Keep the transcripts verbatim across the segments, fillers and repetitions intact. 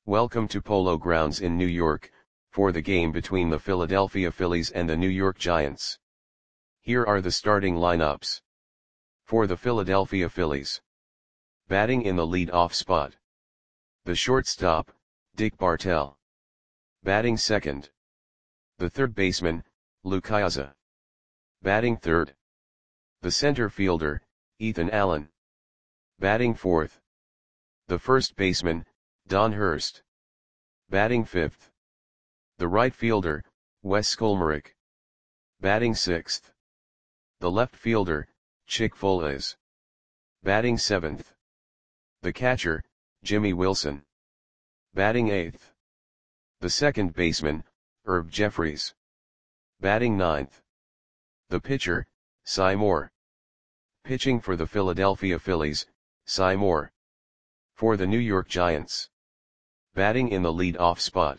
Welcome to Polo Grounds in New York, for the game between the Philadelphia Phillies and the New York Giants. Here are the starting lineups. For the Philadelphia Phillies. Batting in the lead-off spot. The shortstop, Dick Bartell. Batting second. The third baseman, Lou Piniella. Batting third. The center fielder, Ethan Allen. Batting fourth. The first baseman, Don Hurst. Batting fifth. The right fielder, Wes Skolmarek. Batting sixth. The left fielder, Chick Foales. Batting seventh. The catcher, Jimmy Wilson. Batting eighth. The second baseman, Herb Jeffries. Batting ninth. The pitcher, Cy Moore. Pitching for the Philadelphia Phillies, Cy Moore. For the New York Giants. Batting in the lead-off spot.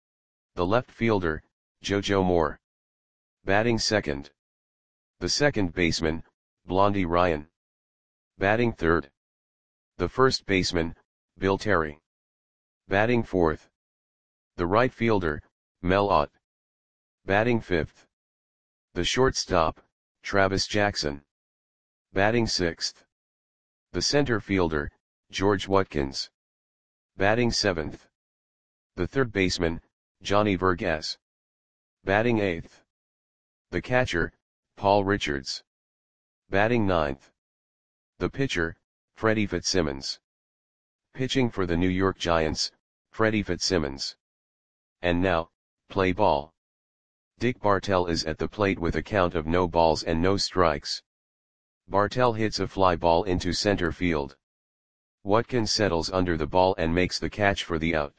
The left fielder, JoJo Moore. Batting second. The second baseman, Blondie Ryan. Batting third. The first baseman, Bill Terry. Batting fourth. The right fielder, Mel Ott. Batting fifth. The shortstop, Travis Jackson. Batting sixth. The center fielder, George Watkins. Batting seventh. The third baseman, Johnny Vergas. Batting eighth. The catcher, Paul Richards. Batting ninth. The pitcher, Freddie Fitzsimmons. Pitching for the New York Giants, Freddie Fitzsimmons. And now, play ball. Dick Bartell is at the plate with a count of no balls and no strikes. Bartell hits a fly ball into center field. Watkins settles under the ball and makes the catch for the out.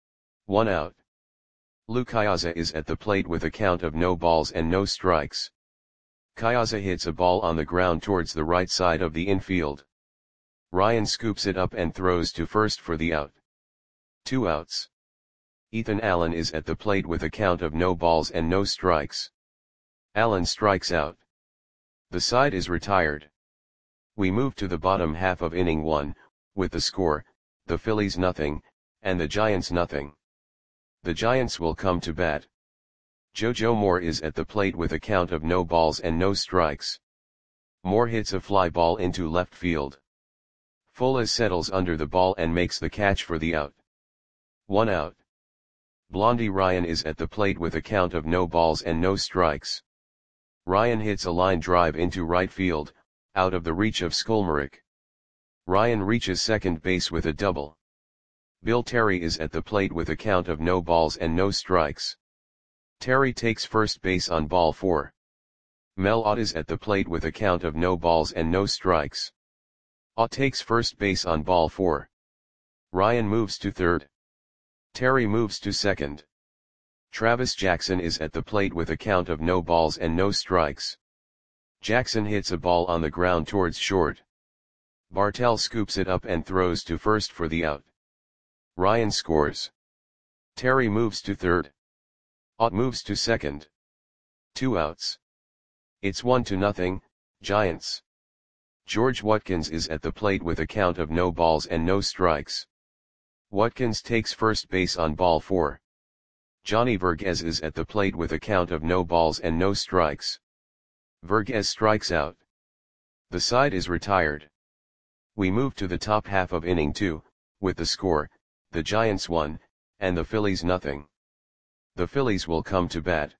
One out. Lou Piniella is at the plate with a count of no balls and no strikes. Piniella hits a ball on the ground towards the right side of the infield. Ryan scoops it up and throws to first for the out. Two outs. Ethan Allen is at the plate with a count of no balls and no strikes. Allen strikes out. The side is retired. We move to the bottom half of inning one, with the score, the Phillies nothing, and the Giants nothing. The Giants will come to bat. JoJo Moore is at the plate with a count of no balls and no strikes. Moore hits a fly ball into left field. Foales settles under the ball and makes the catch for the out. One out. Blondie Ryan is at the plate with a count of no balls and no strikes. Ryan hits a line drive into right field, out of the reach of Skolmarek. Ryan reaches second base with a double. Bill Terry is at the plate with a count of no balls and no strikes. Terry takes first base on ball four. Mel Ott is at the plate with a count of no balls and no strikes. Ott takes first base on ball four. Ryan moves to third. Terry moves to second. Travis Jackson is at the plate with a count of no balls and no strikes. Jackson hits a ball on the ground towards short. Bartell scoops it up and throws to first for the out. Ryan scores. Terry moves to third. Ott moves to second. Two outs. It's one to nothing, Giants. George Watkins is at the plate with a count of no balls and no strikes. Watkins takes first base on ball four. Johnny Vergas is at the plate with a count of no balls and no strikes. Vergas strikes out. The side is retired. We move to the top half of inning two, with the score, the Giants one, and the Phillies nothing. The Phillies will come to bat.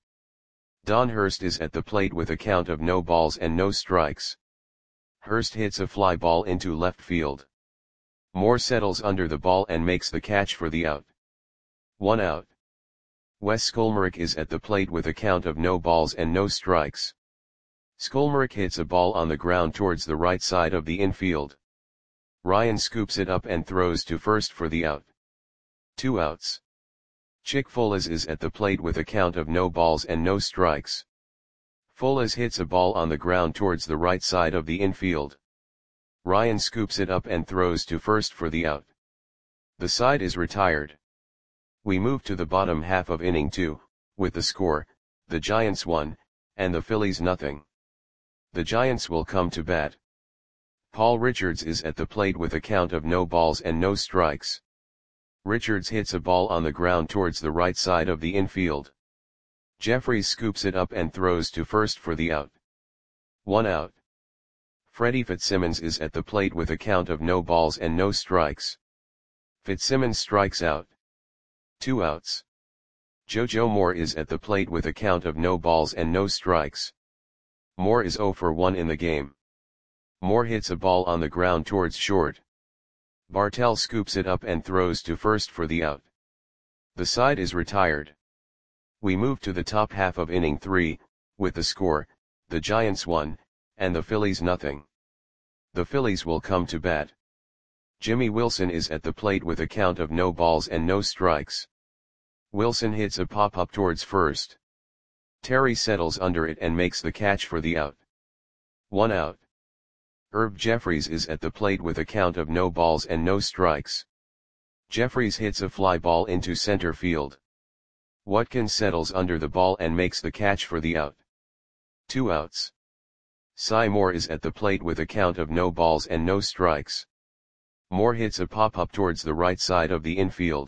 Don Hurst is at the plate with a count of no balls and no strikes. Hurst hits a fly ball into left field. Moore settles under the ball and makes the catch for the out. One out. Wes Skolmarek is at the plate with a count of no balls and no strikes. Skolmarek hits a ball on the ground towards the right side of the infield. Ryan scoops it up and throws to first for the out. Two outs. Chick Foales is at the plate with a count of no balls and no strikes. Foales hits a ball on the ground towards the right side of the infield. Ryan scoops it up and throws to first for the out. The side is retired. We move to the bottom half of inning two, with the score, the Giants one, and the Phillies nothing. The Giants will come to bat. Paul Richards is at the plate with a count of no balls and no strikes. Richards hits a ball on the ground towards the right side of the infield. Jeffries scoops it up and throws to first for the out. One out. Freddie Fitzsimmons is at the plate with a count of no balls and no strikes. Fitzsimmons strikes out. Two outs. JoJo Moore is at the plate with a count of no balls and no strikes. Moore is oh for one in the game. Moore hits a ball on the ground towards short. Bartell scoops it up and throws to first for the out. The side is retired. We move to the top half of inning three, with the score, the Giants one, and the Phillies nothing. The Phillies will come to bat. Jimmy Wilson is at the plate with a count of no balls and no strikes. Wilson hits a pop-up towards first. Terry settles under it and makes the catch for the out. One out. Herb Jeffries is at the plate with a count of no balls and no strikes. Jeffries hits a fly ball into center field. Watkins settles under the ball and makes the catch for the out. Two outs. Cy Moore is at the plate with a count of no balls and no strikes. Moore hits a pop-up towards the right side of the infield.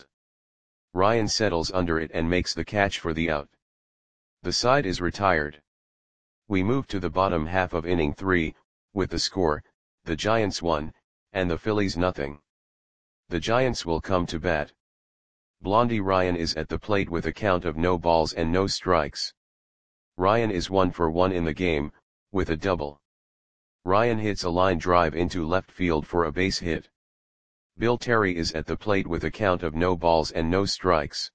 Ryan settles under it and makes the catch for the out. The side is retired. We move to the bottom half of inning three, with the score, the Giants one, and the Phillies nothing. The Giants will come to bat. Blondie Ryan is at the plate with a count of no balls and no strikes. Ryan is one for one in the game, with a double. Ryan hits a line drive into left field for a base hit. Bill Terry is at the plate with a count of no balls and no strikes.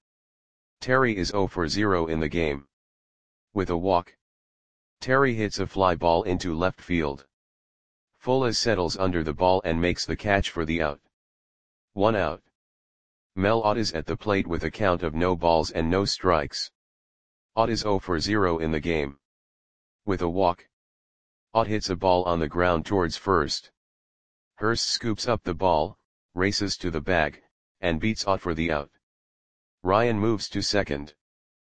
Terry is oh for zero in the game. With a walk. Terry hits a fly ball into left field. Fuller settles under the ball and makes the catch for the out. One out. Mel Ott is at the plate with a count of no balls and no strikes. Ott is oh for zero in the game. With a walk. Ott hits a ball on the ground towards first. Hurst scoops up the ball, races to the bag, and beats Ott for the out. Ryan moves to second.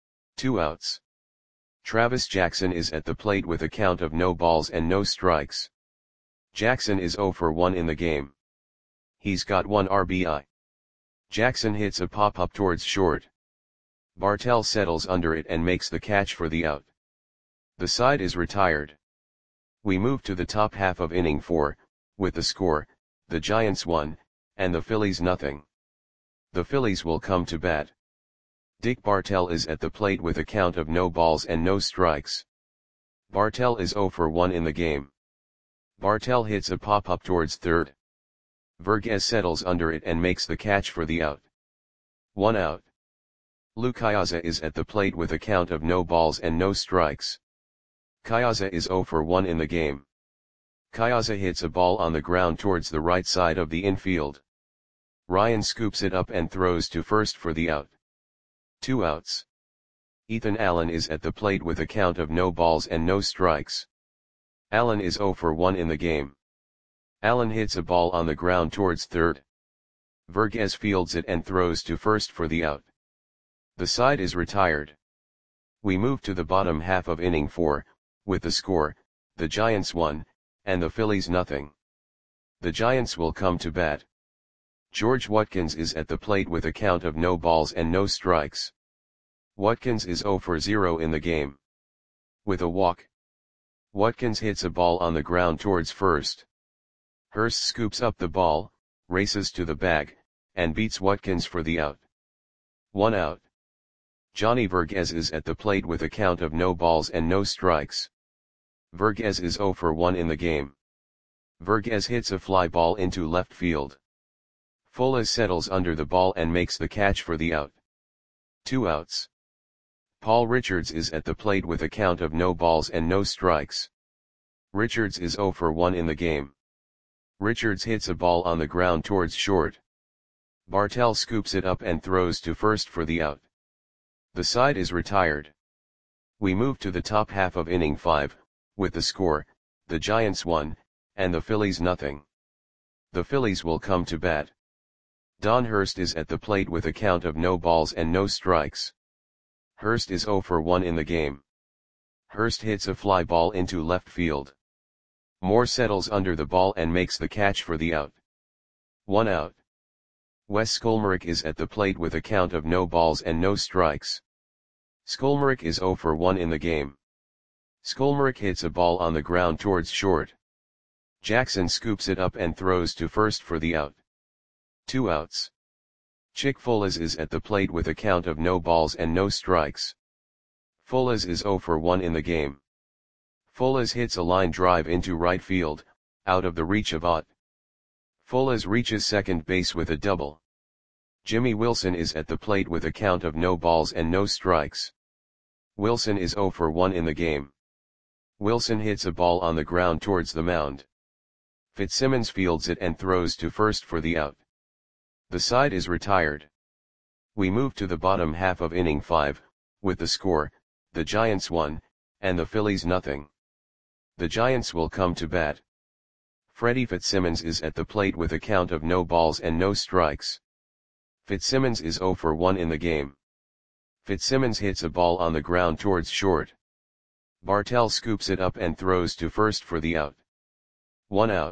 Two outs. Travis Jackson is at the plate with a count of no balls and no strikes. Jackson is oh for one in the game. He's got one R B I. Jackson hits a pop-up towards short. Bartell settles under it and makes the catch for the out. The side is retired. We move to the top half of inning four, with the score, the Giants one, and the Phillies nothing. The Phillies will come to bat. Dick Bartell is at the plate with a count of no balls and no strikes. Bartell is oh for one in the game. Bartell hits a pop-up towards third. Vergez settles under it and makes the catch for the out. One out. Lou Cayaza is at the plate with a count of no balls and no strikes. Cayaza is oh for one in the game. Cayaza hits a ball on the ground towards the right side of the infield. Ryan scoops it up and throws to first for the out. Two outs. Ethan Allen is at the plate with a count of no balls and no strikes. Allen is oh for one in the game. Allen hits a ball on the ground towards third. Vergez fields it and throws to first for the out. The side is retired. We move to the bottom half of inning four, with the score, the Giants one, and the Phillies nothing. The Giants will come to bat. George Watkins is at the plate with a count of no balls and no strikes. Watkins is oh for zero in the game. With a walk. Watkins hits a ball on the ground towards first. Hurst scoops up the ball, races to the bag, and beats Watkins for the out. One out. Johnny Vergez is at the plate with a count of no balls and no strikes. Vergez is oh for one in the game. Vergez hits a fly ball into left field. Fuller settles under the ball and makes the catch for the out. Two outs. Paul Richards is at the plate with a count of no balls and no strikes. Richards is oh for one in the game. Richards hits a ball on the ground towards short. Bartell scoops it up and throws to first for the out. The side is retired. We move to the top half of inning five, with the score, the Giants one, and the Phillies nothing. The Phillies will come to bat. Don Hurst is at the plate with a count of no balls and no strikes. Hurst is oh for one in the game. Hurst hits a fly ball into left field. Moore settles under the ball and makes the catch for the out. One out. Wes Skolmarek is at the plate with a count of no balls and no strikes. Skolmarek is zero for one in the game. Skolmarek hits a ball on the ground towards short. Jackson scoops it up and throws to first for the out. Two outs. Chick Folas is at the plate with a count of no balls and no strikes. Folas is zero for one in the game. Folas hits a line drive into right field, out of the reach of Ott. Folas reaches second base with a double. Jimmy Wilson is at the plate with a count of no balls and no strikes. Wilson is zero for one in the game. Wilson hits a ball on the ground towards the mound. Fitzsimmons fields it and throws to first for the out. The side is retired. We move to the bottom half of inning five, with the score, the Giants one, and the Phillies nothing. The Giants will come to bat. Freddie Fitzsimmons is at the plate with a count of no balls and no strikes. Fitzsimmons is zero for one in the game. Fitzsimmons hits a ball on the ground towards short. Bartell scoops it up and throws to first for the out. One out.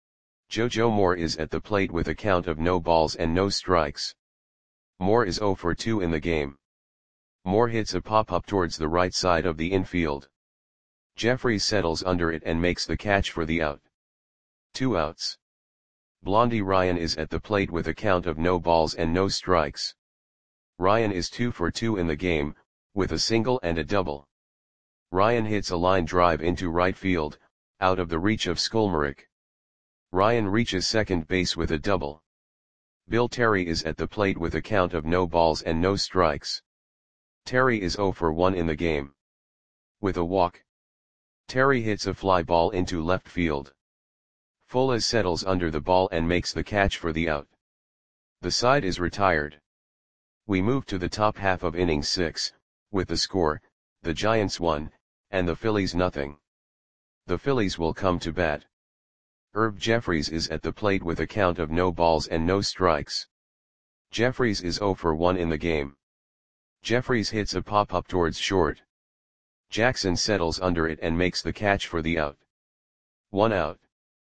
JoJo Moore is at the plate with a count of no balls and no strikes. Moore is zero for two in the game. Moore hits a pop-up towards the right side of the infield. Jeffries settles under it and makes the catch for the out. Two outs. Blondie Ryan is at the plate with a count of no balls and no strikes. Ryan is two for two in the game, with a single and a double. Ryan hits a line drive into right field, out of the reach of Skolmarek. Ryan reaches second base with a double. Bill Terry is at the plate with a count of no balls and no strikes. Terry is zero for one in the game. With a walk, Terry hits a fly ball into left field. Folas settles under the ball and makes the catch for the out. The side is retired. We move to the top half of inning six, with the score, the Giants one, and the Phillies nothing. The Phillies will come to bat. Herb Jeffries is at the plate with a count of no balls and no strikes. Jeffries is zero for one in the game. Jeffries hits a pop-up towards short. Jackson settles under it and makes the catch for the out. One out.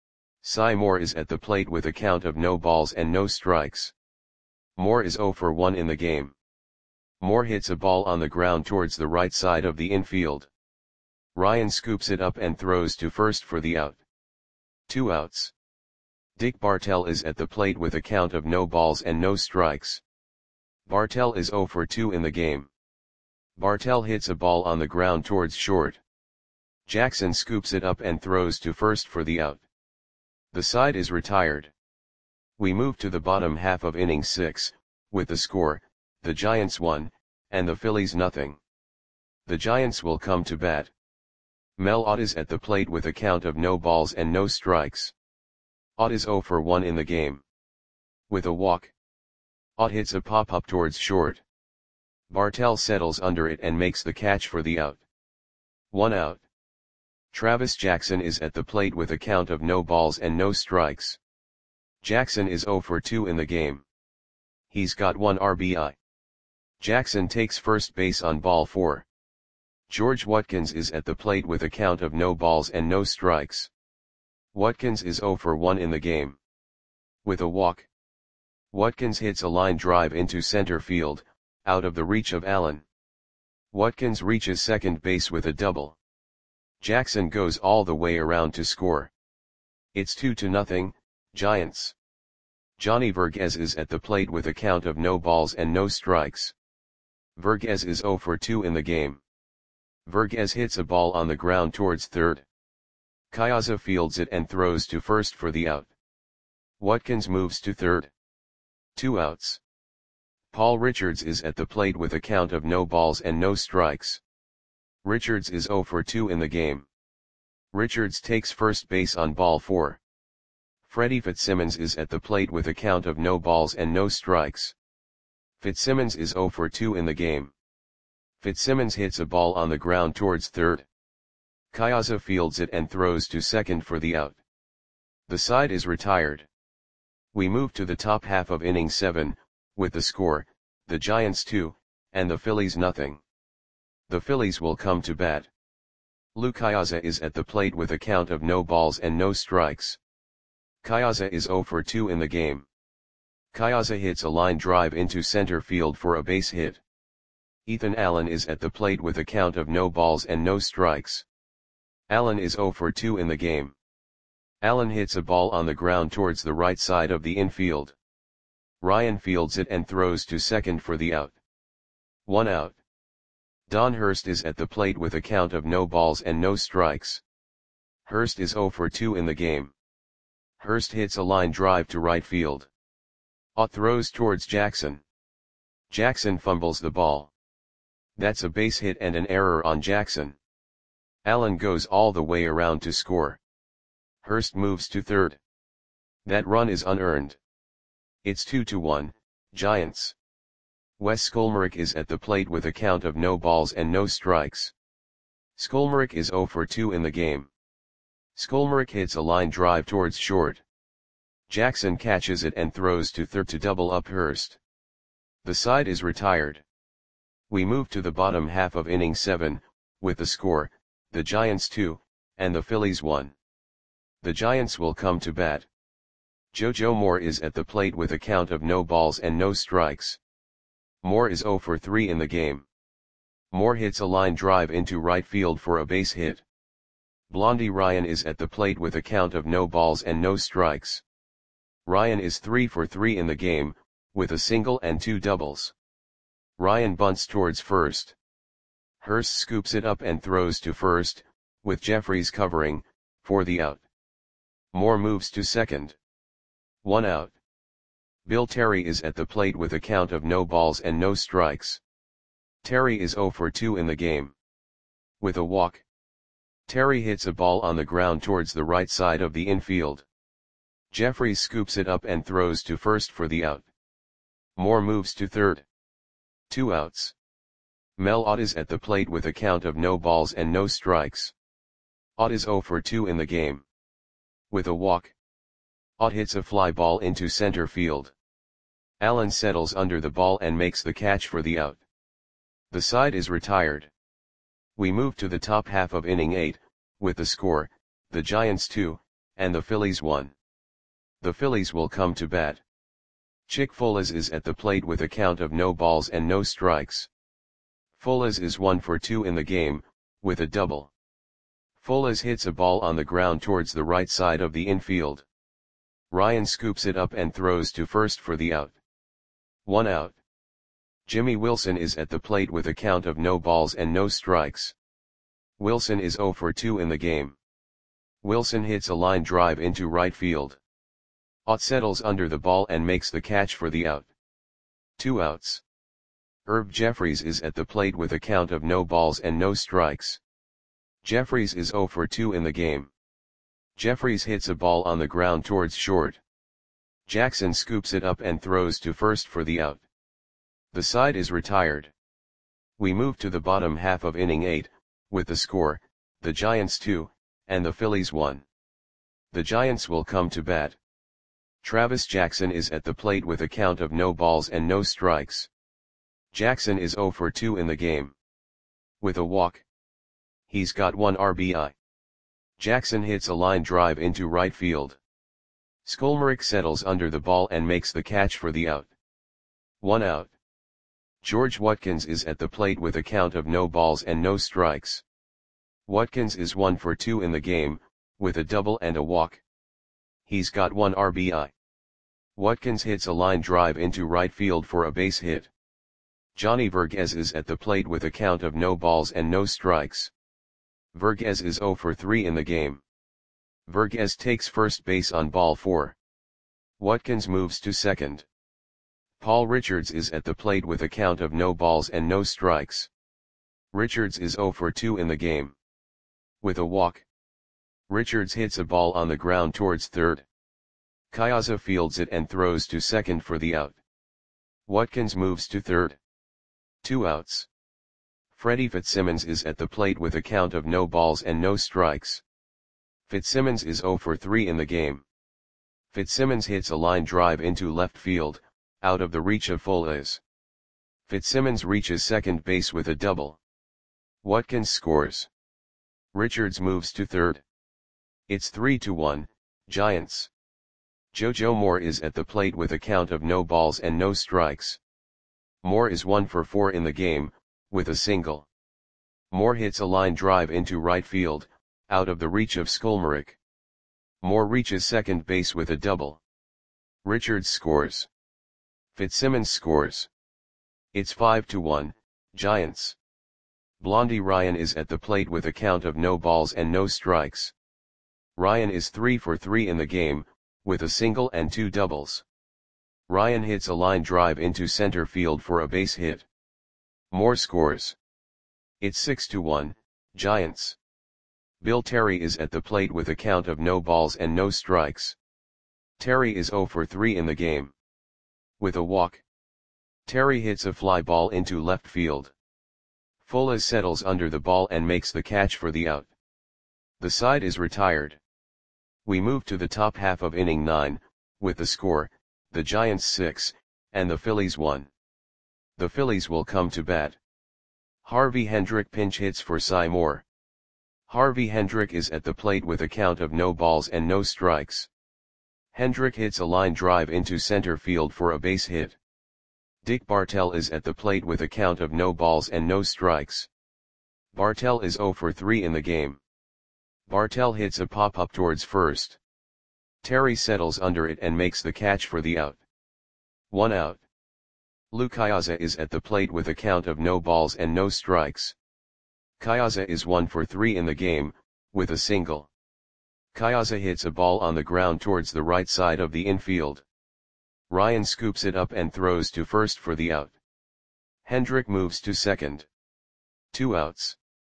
Cy Moore is at the plate with a count of no balls and no strikes. Moore is zero for one in the game. Moore hits a ball on the ground towards the right side of the infield. Ryan scoops it up and throws to first for the out. Two outs. Dick Bartell is at the plate with a count of no balls and no strikes. Bartell is zero for two in the game. Bartell hits a ball on the ground towards short. Jackson scoops it up and throws to first for the out. The side is retired. We move to the bottom half of inning six, with the score, the Giants one, and the Phillies nothing. The Giants will come to bat. Mel Ott is at the plate with a count of no balls and no strikes. Ott is zero for one in the game. With a walk, Ott hits a pop-up towards short. Bartell settles under it and makes the catch for the out. One out. Travis Jackson is at the plate with a count of no balls and no strikes. Jackson is zero for two in the game. He's got one R B I. Jackson takes first base on ball four. George Watkins is at the plate with a count of no balls and no strikes. Watkins is zero for one in the game. With a walk, Watkins hits a line drive into center field, out of the reach of Allen. Watkins reaches second base with a double. Jackson goes all the way around to score. It's two to nothing, Giants. Johnny Verghese is at the plate with a count of no balls and no strikes. Verghese is zero for two in the game. Verghese hits a ball on the ground towards third. Kaiaza fields it and throws to first for the out. Watkins moves to third. Two outs. Paul Richards is at the plate with a count of no balls and no strikes. Richards is zero for two in the game. Richards takes first base on ball four. Freddie Fitzsimmons is at the plate with a count of no balls and no strikes. Fitzsimmons is zero for two in the game. Fitzsimmons hits a ball on the ground towards third. Kaiaza fields it and throws to second for the out. The side is retired. We move to the top half of inning seven, with the score, the Giants two, and the Phillies nothing. The Phillies will come to bat. Lou Kaiaza is at the plate with a count of no balls and no strikes. Kaiaza is zero for two in the game. Kyaza hits a line drive into center field for a base hit. Ethan Allen is at the plate with a count of no balls and no strikes. Allen is zero for two in the game. Allen hits a ball on the ground towards the right side of the infield. Ryan fields it and throws to second for the out. One out. Don Hurst is at the plate with a count of no balls and no strikes. Hurst is zero for two in the game. Hurst hits a line drive to right field. Ott throws towards Jackson. Jackson fumbles the ball. That's a base hit and an error on Jackson. Allen goes all the way around to score. Hurst moves to third. That run is unearned. It's two to one, Giants. Wes Skolmerick is at the plate with a count of no balls and no strikes. Skolmerick is zero for two in the game. Skolmerick hits a line drive towards short. Jackson catches it and throws to third to double up Hurst. The side is retired. We move to the bottom half of inning seven, with the score, the Giants two, and the Phillies one. The Giants will come to bat. JoJo Moore is at the plate with a count of no balls and no strikes. Moore is zero for three in the game. Moore hits a line drive into right field for a base hit. Blondie Ryan is at the plate with a count of no balls and no strikes. Ryan is three for three in the game, with a single and two doubles. Ryan bunts towards first. Hurst scoops it up and throws to first, with Jeffries covering, for the out. Moore moves to second. One out. Bill Terry is at the plate with a count of no balls and no strikes. Terry is zero for two in the game. With a walk. Terry hits a ball on the ground towards the right side of the infield. Jeffries scoops it up and throws to first for the out. Moore moves to third. Two outs. Mel Ott is at the plate with a count of no balls and no strikes. Ott is zero for two in the game. With a walk. Ott hits a fly ball into center field. Allen settles under the ball and makes the catch for the out. The side is retired. We move to the top half of inning eight, with the score, the Giants two, and the Phillies one. The Phillies will come to bat. Chick Folas is at the plate with a count of no balls and no strikes. Folas is one for two in the game, with a double. Folas hits a ball on the ground towards the right side of the infield. Ryan scoops it up and throws to first for the out. One out. Jimmy Wilson is at the plate with a count of no balls and no strikes. Wilson is zero for two in the game. Wilson hits a line drive into right field. Ott settles under the ball and makes the catch for the out. Two outs. Herb Jeffries is at the plate with a count of no balls and no strikes. Jeffries is zero for two in the game. Jeffries hits a ball on the ground towards short. Jackson scoops it up and throws to first for the out. The side is retired. We move to the bottom half of inning eight, with the score, the Giants two, and the Phillies one. The Giants will come to bat. Travis Jackson is at the plate with a count of no balls and no strikes. Jackson is zero for two in the game. With a walk. He's got one R B I. Jackson hits a line drive into right field. Skolmerick settles under the ball and makes the catch for the out. One out. George Watkins is at the plate with a count of no balls and no strikes. Watkins is one for two in the game, with a double and a walk. He's got one R B I. Watkins hits a line drive into right field for a base hit. Johnny Verghese is at the plate with a count of no balls and no strikes. Verghese is zero for three in the game. Verghese takes first base on ball four. Watkins moves to second. Paul Richards is at the plate with a count of no balls and no strikes. Richards is zero for two in the game. With a walk. Richards hits a ball on the ground towards third. Kyaza fields it and throws to second for the out. Watkins moves to third. Two outs. Freddie Fitzsimmons is at the plate with a count of no balls and no strikes. Fitzsimmons is zero for three in the game. Fitzsimmons hits a line drive into left field, out of the reach of Folas. Fitzsimmons reaches second base with a double. Watkins scores. Richards moves to third. It's three to one, Giants. JoJo Moore is at the plate with a count of no balls and no strikes. Moore is one for four in the game, with a single. Moore hits a line drive into right field, out of the reach of Skolmeric. Moore reaches second base with a double. Richards scores. Fitzsimmons scores. It's five to one, Giants. Blondie Ryan is at the plate with a count of no balls and no strikes. Ryan is three for three in the game, with a single and two doubles. Ryan hits a line drive into center field for a base hit. Moore scores. It's six to one, Giants. Bill Terry is at the plate with a count of no balls and no strikes. Terry is zero for three in the game. With a walk. Terry hits a fly ball into left field. Fuller settles under the ball and makes the catch for the out. The side is retired. We move to the top half of inning nine, with the score, the Giants six, and the Phillies one. The Phillies will come to bat. Harvey Hendrick pinch hits for Cy Moore. Harvey Hendrick is at the plate with a count of no balls and no strikes. Hendrick hits a line drive into center field for a base hit. Dick Bartell is at the plate with a count of no balls and no strikes. Bartell is zero for three in the game. Bartell hits a pop-up towards first. Terry settles under it and makes the catch for the out. One out. Lou Kyaza is at the plate with a count of no balls and no strikes. Kyaza is one for three in the game, with a single. Kyaza hits a ball on the ground towards the right side of the infield. Ryan scoops it up and throws to first for the out. Hendrick moves to second. Two outs.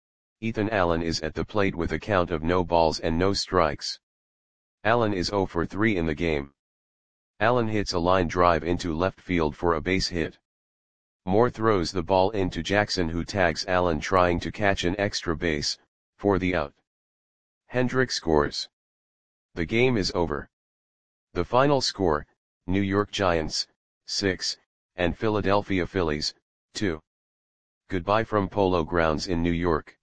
Ethan Allen is at the plate with a count of no balls and no strikes. Allen is zero for three in the game. Allen hits a line drive into left field for a base hit. Moore throws the ball into Jackson, who tags Allen trying to catch an extra base, for the out. Hendrick scores. The game is over. The final score, New York Giants, six, and Philadelphia Phillies, two. Goodbye from Polo Grounds in New York.